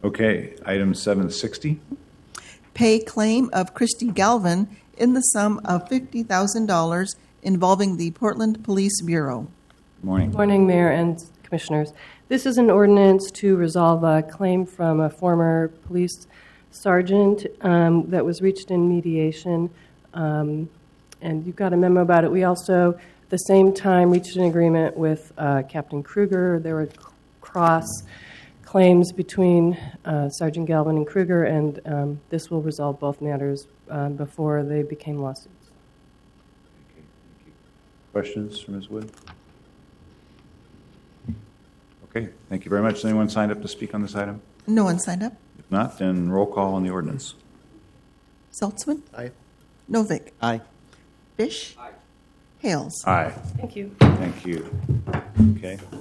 Okay, item 760. Pay claim of Christy Galvin in the sum of $50,000 involving the Portland Police Bureau. Good morning. Good morning, Mayor and Commissioners. This is an ordinance to resolve a claim from a former police sergeant that was reached in mediation, and you've got a memo about it. We also, at the same time, reached an agreement with Captain Kruger. There were cross claims between Sergeant Galvin and Kruger, and this will resolve both matters before they became lawsuits. Okay, thank you. Questions for Ms. Wood? Okay, thank you very much. Has anyone signed up to speak on this item? No one signed up. If not, then roll call on the ordinance. Saltzman? Aye. Novick? Aye. Fish? Aye. Hales? Aye. Thank you. Thank you. Okay.